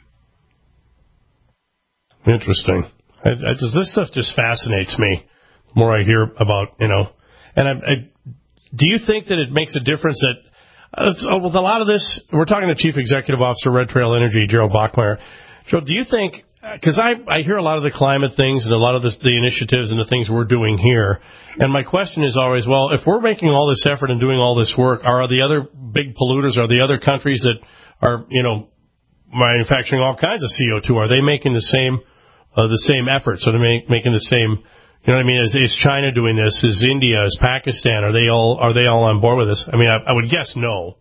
Interesting. I, I just, this stuff just fascinates me the more I hear about, you know, and I, I, do you think that it makes a difference that Uh, so with a lot of this, we're talking to Chief Executive Officer, Red Trail Energy, Gerald Bachmeyer. Joe, do you think, because I, I hear a lot of the climate things and a lot of the, the initiatives and the things we're doing here, and my question is always, well, if we're making all this effort and doing all this work, are the other big polluters, are the other countries that are, you know, manufacturing all kinds of C O two, are they making the same uh, the same efforts? Are they make, making the same, you know what I mean? Is, is China doing this? Is India? Is Pakistan? Are they all are they all on board with this? I mean, I, I would guess no.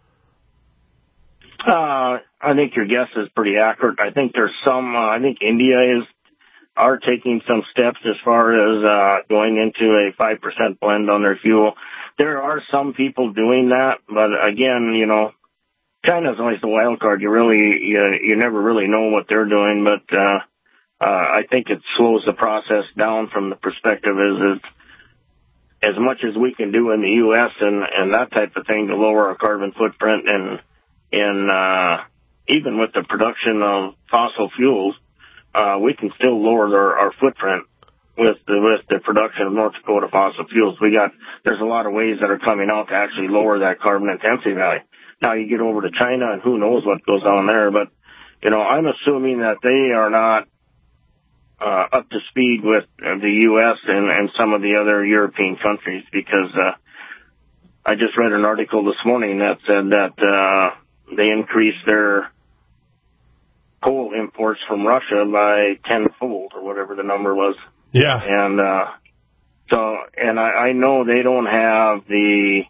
Uh, I think your guess is pretty accurate. I think there's some. Uh, I think India is are taking some steps as far as uh, going into a five percent blend on their fuel. There are some people doing that, but again, you know, China's always the wild card. You really you, you never really know what they're doing, but. Uh, Uh, I think it slows the process down from the perspective is, is as much as we can do in the U S and, and that type of thing to lower our carbon footprint and, and, uh, even with the production of fossil fuels, uh, we can still lower our, our footprint with the, with the production of North Dakota fossil fuels. We got, there's a lot of ways that are coming out to actually lower that carbon intensity value. Now you get over to China and who knows what goes on there, but, you know, I'm assuming that they are not, Uh, up to speed with uh, the U S and, and some of the other European countries because uh, I just read an article this morning that said that uh, they increased their coal imports from Russia by tenfold or whatever the number was.
Yeah.
And uh, so, and I, I know they don't have the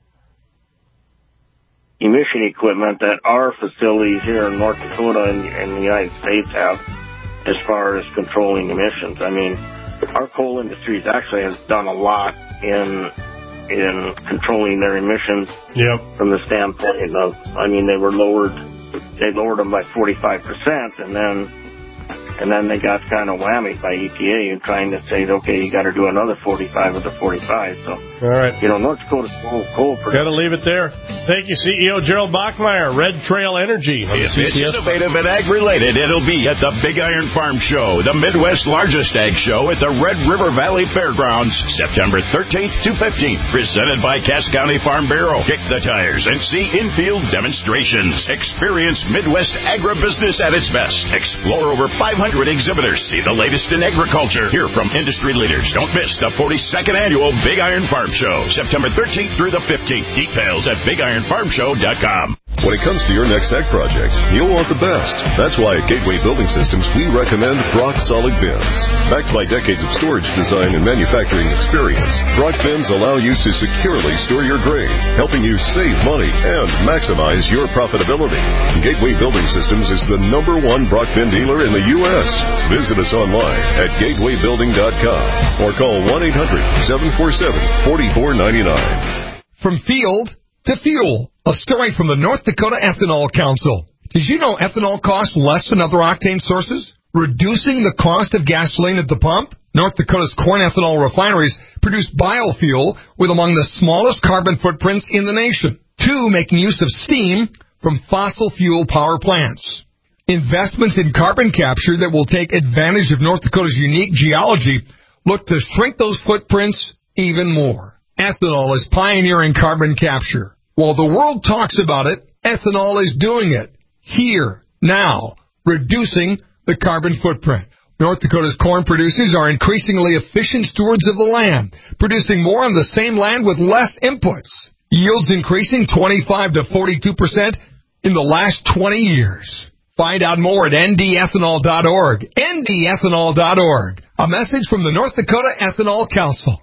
emission equipment that our facilities here in North Dakota and, and the United States have. As far as controlling emissions, I mean, our coal industry actually has done a lot in in controlling their emissions.
Yep.
From the standpoint of, I mean, they were lowered, they lowered them by forty-five percent, and then and then they got kind of whammied by E P A and trying to say, okay, you got to do another forty-five with the forty-five. So,
all right,
you know, North Dakota's coal, coal production.
Got to leave it there. Thank you, C E O Gerald Bachmeyer, Red Trail Energy.
If it's innovative and ag-related, it'll be at the Big Iron Farm Show, the Midwest's largest ag show at the Red River Valley Fairgrounds, September thirteenth to fifteenth, presented by Cass County Farm Bureau. Kick the tires and see in-field demonstrations. Experience Midwest agribusiness at its best. Explore over five hundred exhibitors. See the latest in agriculture. Hear from industry leaders. Don't miss the forty-second annual Big Iron Farm Show, September thirteenth through the fifteenth. Details at big iron farm show dot com.
When it comes to your next ag project, you'll want the best. That's why at Gateway Building Systems, we recommend Brock Solid Bins. Backed by decades of storage design and manufacturing experience, Brock Bins allow you to securely store your grain, helping you save money and maximize your profitability. Gateway Building Systems is the number one Brock Bin dealer in the U S Visit us online at gateway building dot com or call one eight hundred, seven four seven, four four nine nine.
From field to fuel, a story from the North Dakota Ethanol Council. Did you know ethanol costs less than other octane sources, reducing the cost of gasoline at the pump? North Dakota's corn ethanol refineries produce biofuel with among the smallest carbon footprints in the nation. Two, making use of steam from fossil fuel power plants. Investments in carbon capture that will take advantage of North Dakota's unique geology look to shrink those footprints even more. Ethanol is pioneering carbon capture. While the world talks about it, ethanol is doing it. Here, now, reducing the carbon footprint. North Dakota's corn producers are increasingly efficient stewards of the land, producing more on the same land with less inputs. Yields increasing twenty-five to forty-two percent in the last twenty years. Find out more at N D ethanol dot org. N D ethanol dot org. A message from the North Dakota Ethanol Council.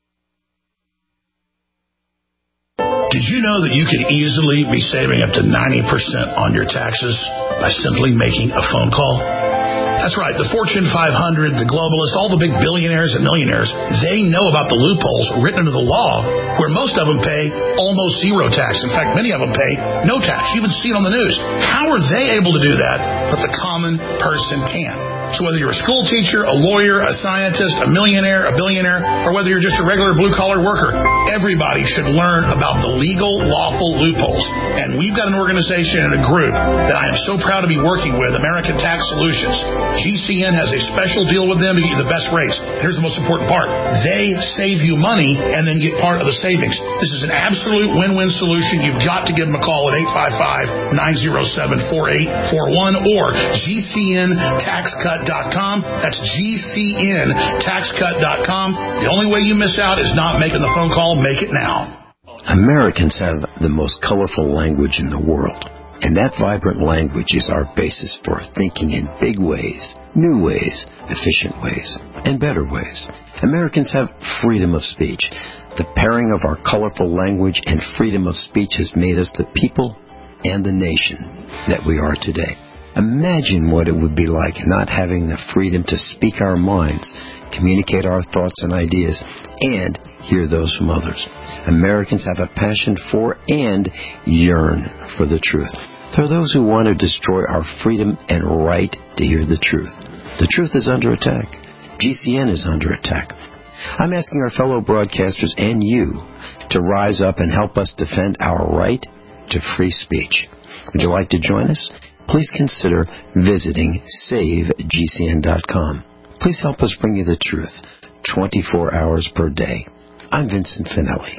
Did you know that you could easily be saving up to ninety percent on your taxes by simply making a phone call? That's right. The Fortune five hundred, the globalists, all the big billionaires and millionaires, they know about the loopholes written into the law where most of them pay almost zero tax. In fact, many of them pay no tax. You even see it on the news. How are they able to do that, but the common person can't? So whether you're a school teacher, a lawyer, a scientist, a millionaire, a billionaire, or whether you're just a regular blue-collar worker, everybody should learn about the legal, lawful loopholes. And we've got an organization and a group that I am so proud to be working with, American Tax Solutions. G C N has a special deal with them to get you the best rates. Here's the most important part. They save you money and then get part of the savings. This is an absolute win-win solution. You've got to give them a call at eight five five, nine oh seven, four eight four one or G C N tax cut dot com. That's G C N tax cut dot com. The only way you miss out is not making the phone call. Make it now.
Americans have the most colorful language in the world. And that vibrant language is our basis for thinking in big ways, new ways, efficient ways, and better ways. Americans have freedom of speech. The pairing of our colorful language and freedom of speech has made us the people and the nation that we are today. Imagine what it would be like not having the freedom to speak our minds, communicate our thoughts and ideas, and hear those from others. Americans have a passion for and yearn for the truth. There are those who want to destroy our freedom and right to hear the truth. The truth is under attack. G C N is under attack. I'm asking our fellow broadcasters and you to rise up and help us defend our right to free speech. Would you like to join us? Please consider visiting save G C N dot com. Please help us bring you the truth twenty-four hours per day. I'm Vincent Finelli.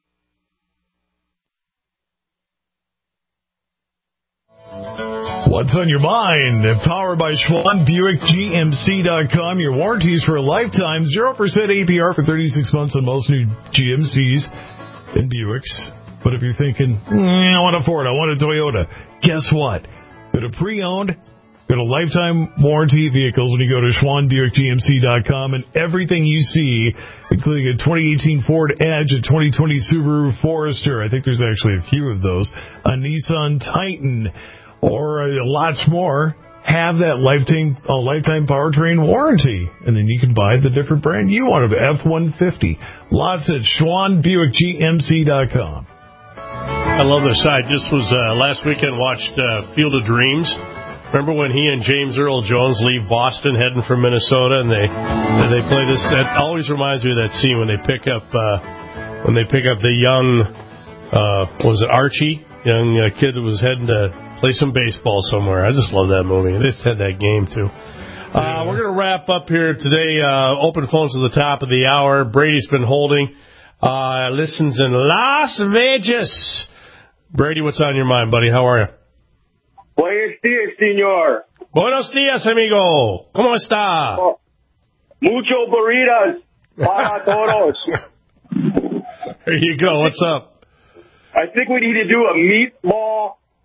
What's on your mind? Powered by Schwann Buick G M C dot com. Your warranties for a lifetime. zero percent A P R for thirty-six months on most new G M Cs and Buicks. But if you're thinking, mm, I want a Ford, I want a Toyota, guess what? Go to pre-owned, go to lifetime warranty vehicles when you go to Schwann Buick G M C dot com, and everything you see, including a twenty eighteen Ford Edge, a twenty twenty Subaru Forester, I think there's actually a few of those, a Nissan Titan, or uh, lots more, have that lifetime uh, lifetime powertrain warranty. And then you can buy the different brand you want of F one fifty. Lots at Schwann Buick G M C dot com.
I love this side. This was uh, last weekend, watched uh, Field of Dreams. Remember when he and James Earl Jones leave Boston heading for Minnesota, and they and they play this? That always reminds me of that scene when they pick up uh, when they pick up the young uh, what was it Archie, young uh, kid that was heading to play some baseball somewhere. I just love that movie. They just had that game too. Uh, we're gonna wrap up here today. Uh, open phones at the top of the hour. Brady's been holding. Uh, listens in Las Vegas. Brady, what's on your mind, buddy? How are you?
Buenos dias, señor.
Buenos dias, amigo. ¿Cómo está?
Oh, mucho burritos para todos.
There you go. What's up?
I think we need to do a meatball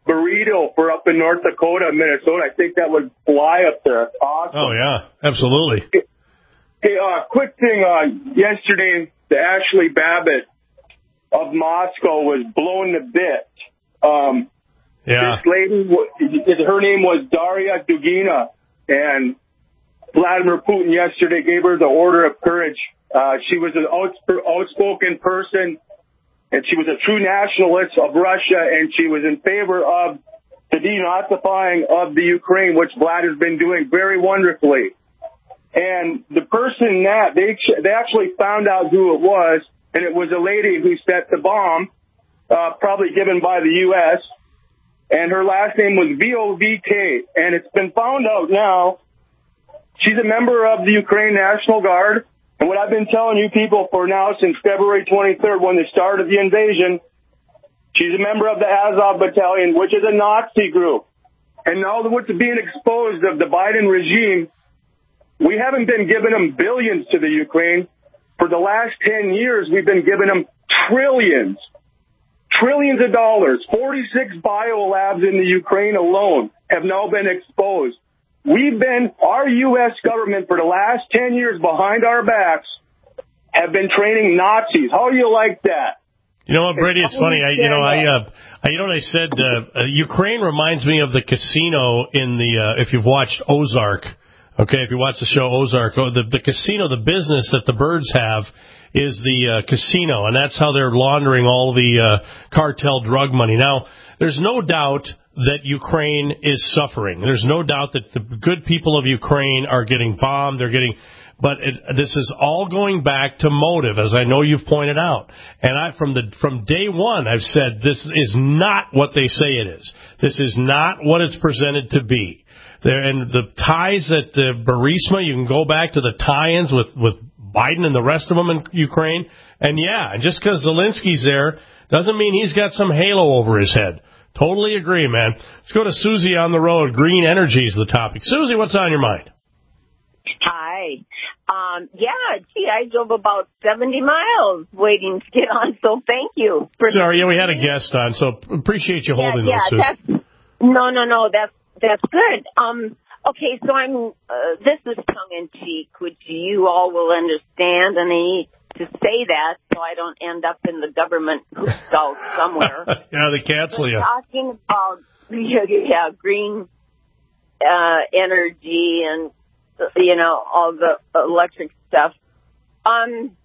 burrito for up in North Dakota, Minnesota. I think that would fly up there. Awesome.
Oh, yeah, absolutely.
Hey, uh, quick thing. Uh, yesterday, the Ashley Babbitt of Moscow was blown to bits. Um,
yeah.
This lady, her name was Daria Dugina, and Vladimir Putin yesterday gave her the Order of Courage. Uh, she was an outs- outspoken person, and she was a true nationalist of Russia, and she was in favor of the denazifying of the Ukraine, which Vlad has been doing very wonderfully. And the person that they they actually found out who it was, and it was a lady who set the bomb, uh, probably given by the U S, and her last name was V O V K, and it's been found out now. She's a member of the Ukraine National Guard, and what I've been telling you people for now since February twenty-third, when they started the invasion, she's a member of the Azov Battalion, which is a Nazi group. And now what's being exposed of the Biden regime, we haven't been giving them billions to the Ukraine. For the last ten years, we've been giving them trillions, trillions of dollars. forty-six biolabs in the Ukraine alone have now been exposed. We've been, our U S government for the last ten years behind our backs have been training Nazis. How do you like that?
You know what, Brady? It's funny. I, you know, I, uh, I, you know what I said? Uh, uh, Ukraine reminds me of the casino in the, uh, if you've watched Ozark. Okay, if you watch the show Ozark, oh, the, the casino, the business that the birds have is the uh, casino, and that's how they're laundering all the uh, cartel drug money. Now, there's no doubt that Ukraine is suffering. There's no doubt that the good people of Ukraine are getting bombed. They're getting, but it, this is all going back to motive, as I know you've pointed out. And I, from the from day one, I've said this is not what they say it is. This is not what it's presented to be. There, and the ties that the Burisma, you can go back to the tie-ins with, with Biden and the rest of them in Ukraine. And, yeah, just because Zelensky's there doesn't mean he's got some halo over his head. Totally agree, man. Let's go to Susie on the road. Green energy is the topic. Susie, what's on your mind?
Hi. Um, yeah, gee, I drove about seventy miles waiting to get on, so thank you. For
Sorry, yeah, we had a guest on, so appreciate you holding
yeah,
this,
yeah,
Susie.
That's, no, no, no, that's That's good. Um, okay, so I'm. Uh, this is tongue in cheek, which you all will understand, and I need to say that so I don't end up in the government house somewhere.
Yeah, they cancel you.
We're talking about yeah, yeah green uh, energy and you know all the electric stuff. Um,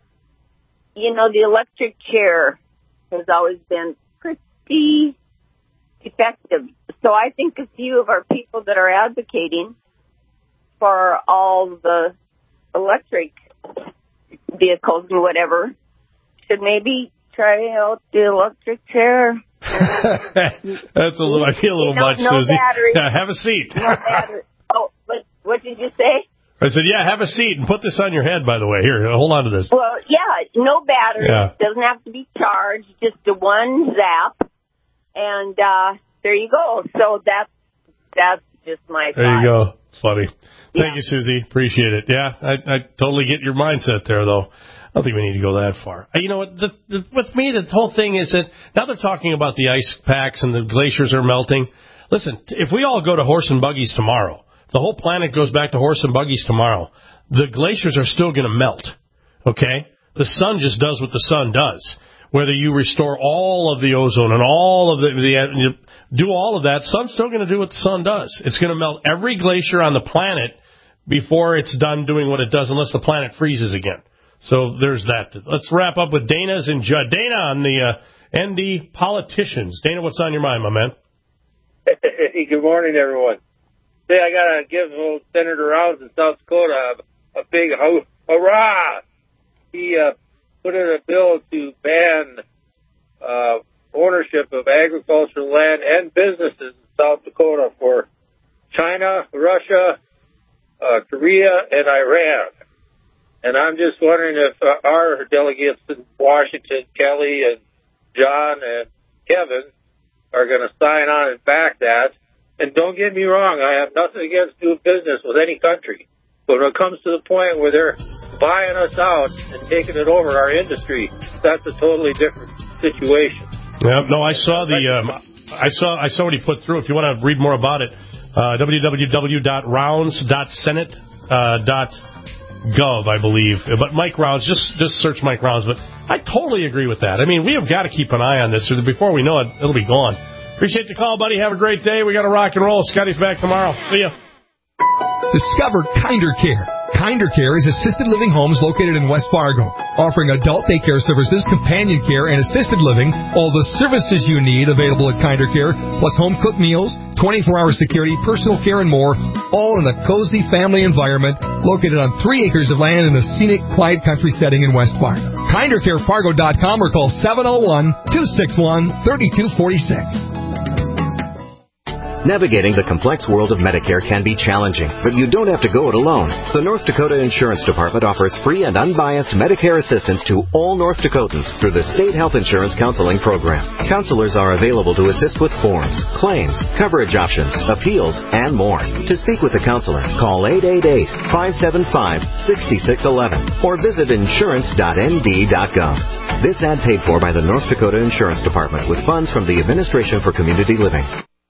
you know the electric chair has always been pretty effective. So I think a few of our people that are advocating for all the electric vehicles and whatever should maybe try out the electric chair.
That's a little, I feel a little
no,
much,
no
Susie.
Battery.
Yeah, have a seat.
No battery. Oh, but what did you say?
I said, yeah, have a seat and put this on your head, by the way. Here, hold on to this.
Well, yeah, no battery.
Yeah.
Doesn't have to be charged. Just a one zap. And uh, there you go. So that's, that's just my thought.
There you go. Funny.
Yeah.
Thank you, Susie. Appreciate it. Yeah, I, I totally get your mindset there, though. I don't think we need to go that far. You know what? The, the, with me, the whole thing is that now they're talking about the ice packs and the glaciers are melting. Listen, if we all go to horse and buggies tomorrow, the whole planet goes back to horse and buggies tomorrow, the glaciers are still going to melt, okay? The sun just does what the sun does. Whether you restore all of the ozone and all of the, the you do all of that, sun's still going to do what the sun does. It's going to melt every glacier on the planet before it's done doing what it does, unless the planet freezes again. So there's that. Let's wrap up with Dana's and Judd. Dana on the uh, N D Politicians. Dana, what's on your mind, my man?
Hey, good morning, everyone. Hey, I got to give old Senator Rounds in South Dakota a, a big ho- hurrah. He uh, put in a bill to ban uh, ownership of agricultural land and businesses in South Dakota for China, Russia, uh, Korea, and Iran. And I'm just wondering if uh, our delegates in Washington, Kelly and John and Kevin, are going to sign on and back that. And don't get me wrong, I have nothing against doing business with any country. But when it comes to the point where they're buying us out and taking it over our industry, that's a totally different situation.
Yeah, no, I saw the um, I saw I saw what he put through. If you want to read more about it, uh, w w w dot rounds dot senate dot gov, I believe. But Mike Rounds, just just search Mike Rounds. But I totally agree with that. I mean, we have got to keep an eye on this, or before we know it, it'll be gone. Appreciate the call, buddy. Have a great day. We got to rock and roll. Scotty's back tomorrow. See ya.
Discover Kinder Care. Kinder Care is assisted living homes located in West Fargo, offering adult daycare services, companion care, and assisted living. All the services you need available at Kinder Care, plus home-cooked meals, twenty-four hour security, personal care, and more, all in a cozy family environment located on three acres of land in a scenic, quiet country setting in West Fargo. kinder care fargo dot com or call seven oh one, two six one, three two four six.
Navigating the complex world of Medicare can be challenging, but you don't have to go it alone. The North Dakota Insurance Department offers free and unbiased Medicare assistance to all North Dakotans through the State Health Insurance Counseling Program. Counselors are available to assist with forms, claims, coverage options, appeals, and more. To speak with a counselor, call eight eight eight, five seven five, six six one one or visit insurance dot n d dot gov. This ad paid for by the North Dakota Insurance Department with funds from the Administration for Community Living.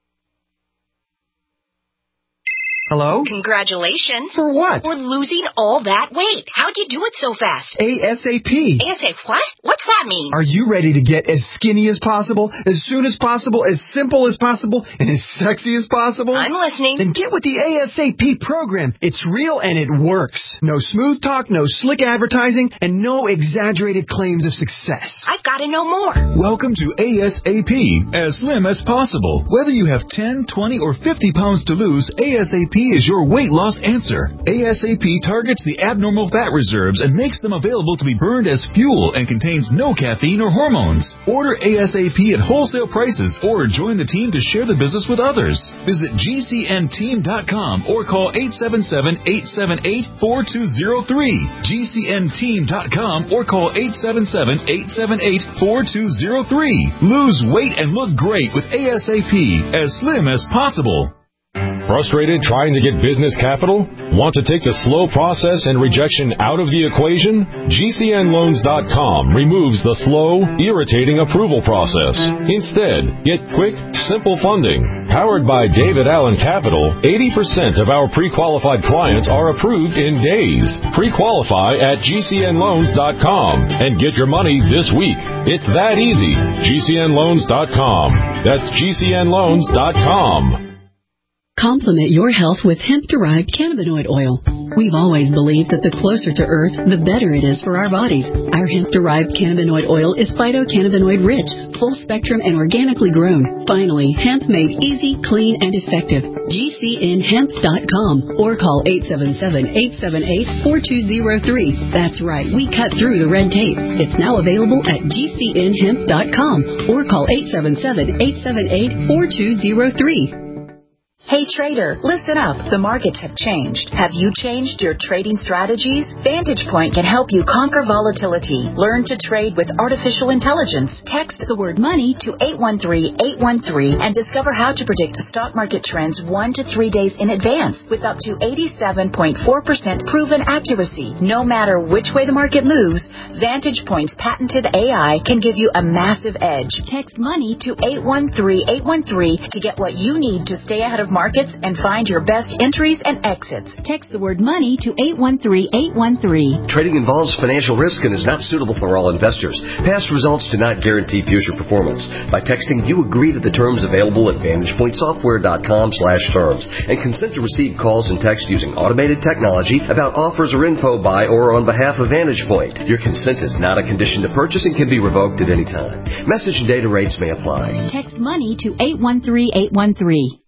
Hello?
Congratulations.
For what?
For losing all that weight. How'd you do it so fast?
ASAP.
ASAP what? What's that mean?
Are you ready to get as skinny as possible, as soon as possible, as simple as possible, and as sexy as possible?
I'm listening.
Then get with the ASAP program. It's real and it works. No smooth talk, no slick advertising, and no exaggerated claims of success.
I've got to know more.
Welcome to ASAP, as slim as possible. Whether you have ten, twenty, or fifty pounds to lose, ASAP is your weight loss answer. ASAP targets the abnormal fat reserves and makes them available to be burned as fuel and contains no caffeine or hormones. Order ASAP at wholesale prices or join the team to share the business with others. Visit G C N team dot com or call eight seven seven, eight seven eight, four two zero three. G C N team dot com or call eight seven seven, eight seven eight, four two zero three. Lose weight and look great with ASAP, as slim as possible.
Frustrated trying to get business capital? Want to take the slow process and rejection out of the equation? G C N loans dot com removes the slow, irritating approval process. Instead, get quick, simple funding. Powered by David Allen Capital, eighty percent of our pre-qualified clients are approved in days. Pre-qualify at G C N loans dot com and get your money this week. It's that easy. G C N loans dot com. That's G C N loans dot com.
Complement your health with hemp-derived cannabinoid oil. We've always believed that the closer to Earth, the better it is for our bodies. Our hemp-derived cannabinoid oil is phytocannabinoid-rich, full-spectrum, and organically grown. Finally, hemp made easy, clean, and effective. G C N hemp dot com or call eight seven seven, eight seven eight, four two zero three. That's right, we cut through the red tape. It's now available at G C N hemp dot com or call eight seven seven, eight seven eight, four two zero three.
Hey trader, listen up. The markets have changed. Have you changed your trading strategies? Vantage Point can help you conquer volatility. Learn to trade with artificial intelligence. Text the word money to eight one three, eight one three and discover how to predict stock market trends one to three days in advance with up to eighty-seven point four percent proven accuracy. No matter which way the market moves, Vantage Point's patented A I can give you a massive edge. Text money to eight one three, eight one three to get what you need to stay ahead of markets and find your best entries and exits. Text the word money to eight one three, eight one three.
Trading involves financial risk and is not suitable for all investors. Past results do not guarantee future performance. By texting, you agree to the terms available at vantage point software dot com slash terms and consent to receive calls and text using automated technology about offers or info by or on behalf of Vantage Point. Your consent is not a condition to purchase and can be revoked at any time. Message and data rates may apply.
Text money to eight one three, eight one three.